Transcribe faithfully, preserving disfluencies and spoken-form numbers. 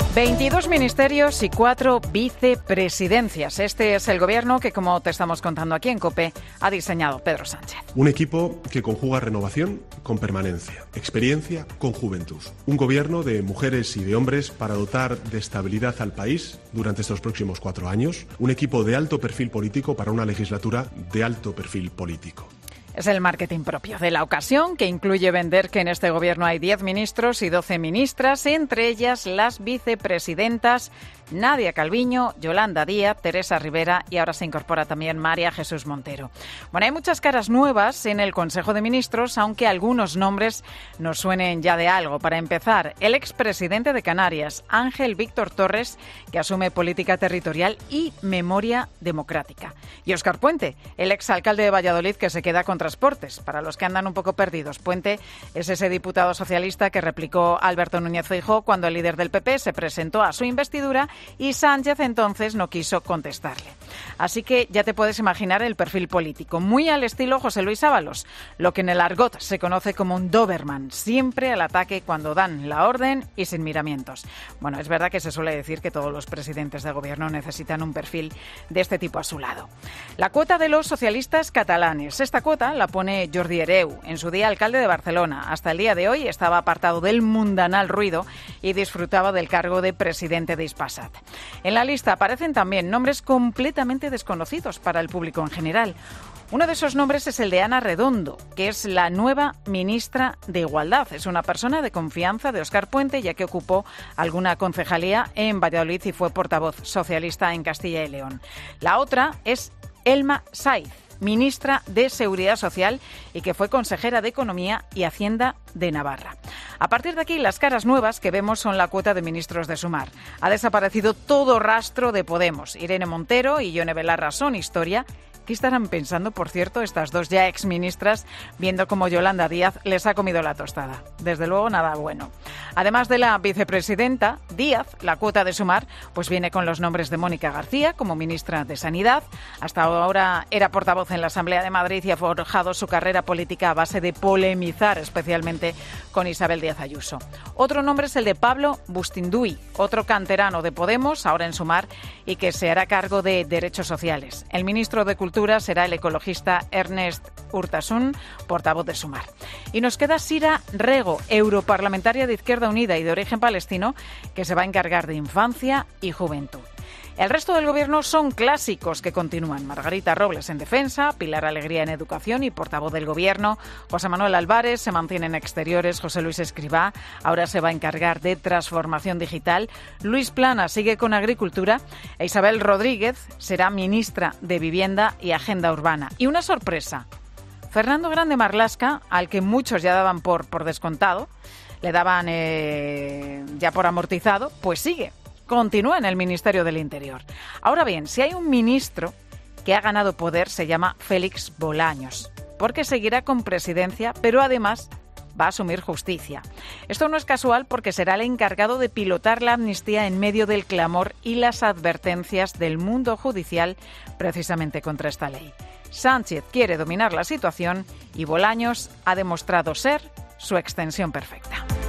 veintidós ministerios y cuatro vicepresidencias. Este es el gobierno que, como te estamos contando aquí en COPE, ha diseñado Pedro Sánchez. Un equipo que conjuga renovación con permanencia, experiencia con juventud. Un gobierno de mujeres y de hombres para dotar de estabilidad al país durante estos próximos cuatro años. Un equipo de alto perfil político para una legislatura de alto perfil político. Es el marketing propio de la ocasión, que incluye vender que en este gobierno hay diez ministros y doce ministras, entre ellas las vicepresidentas Nadia Calviño, Yolanda Díaz, Teresa Rivera y ahora se incorpora también María Jesús Montero. Bueno, hay muchas caras nuevas en el Consejo de Ministros, aunque algunos nombres nos suenen ya de algo. Para empezar, el expresidente de Canarias, Ángel Víctor Torres, que asume política territorial y memoria democrática. Y Óscar Puente, el exalcalde de Valladolid, que se queda con transportes. Para los que andan un poco perdidos, Puente es ese diputado socialista que replicó Alberto Núñez Feijóo cuando el líder del P P se presentó a su investidura y Sánchez entonces no quiso contestarle. Así que ya te puedes imaginar el perfil político, muy al estilo José Luis Ábalos, lo que en el argot se conoce como un Doberman, siempre al ataque cuando dan la orden y sin miramientos. Bueno, es verdad que se suele decir que todos los presidentes de gobierno necesitan un perfil de este tipo a su lado. La cuota de los socialistas catalanes. Esta cuota la pone Jordi Hereu, en su día alcalde de Barcelona. Hasta el día de hoy estaba apartado del mundanal ruido y disfrutaba del cargo de presidente de Hispasat. En la lista aparecen también nombres completamente desconocidos para el público en general. Uno de esos nombres es el de Ana Redondo, que es la nueva ministra de Igualdad. Es una persona de confianza de Óscar Puente, ya que ocupó alguna concejalía en Valladolid y fue portavoz socialista en Castilla y León. La otra es Elma Saiz, ministra de Seguridad Social y que fue consejera de Economía y Hacienda de Navarra. A partir de aquí, las caras nuevas que vemos son la cuota de ministros de Sumar. Ha desaparecido todo rastro de Podemos. Irene Montero y Yone Belarra son historia. ¿Qué estarán pensando, por cierto, estas dos ya exministras, viendo cómo Yolanda Díaz les ha comido la tostada? Desde luego, nada bueno. Además de la vicepresidenta Díaz, la cuota de Sumar pues viene con los nombres de Mónica García como ministra de Sanidad. Hasta ahora era portavoz en la Asamblea de Madrid y ha forjado su carrera política a base de polemizar, especialmente con Isabel Díaz Ayuso. Otro nombre es el de Pablo Bustinduy, otro canterano de Podemos, ahora en Sumar, y que se hará cargo de Derechos Sociales. El ministro de Cultura será el ecologista Ernest Urtasun, portavoz de Sumar. Y nos queda Sira Rego, europarlamentaria de Izquierda Unida y de origen palestino, que se va a encargar de infancia y juventud. El resto del gobierno son clásicos que continúan. Margarita Robles en Defensa, Pilar Alegría en Educación y portavoz del gobierno. José Manuel Álvarez se mantiene en Exteriores. José Luis Escrivá ahora se va a encargar de Transformación Digital. Luis Plana sigue con Agricultura. E Isabel Rodríguez será ministra de Vivienda y Agenda Urbana. Y una sorpresa. Fernando Grande Marlaska, al que muchos ya daban por, por descontado, le daban eh, ya por amortizado, pues sigue. Continúa en el Ministerio del Interior. Ahora bien, si hay un ministro que ha ganado poder, se llama Félix Bolaños, porque seguirá con presidencia, pero además va a asumir justicia. Esto no es casual porque será el encargado de pilotar la amnistía en medio del clamor y las advertencias del mundo judicial precisamente contra esta ley. Sánchez quiere dominar la situación y Bolaños ha demostrado ser su extensión perfecta.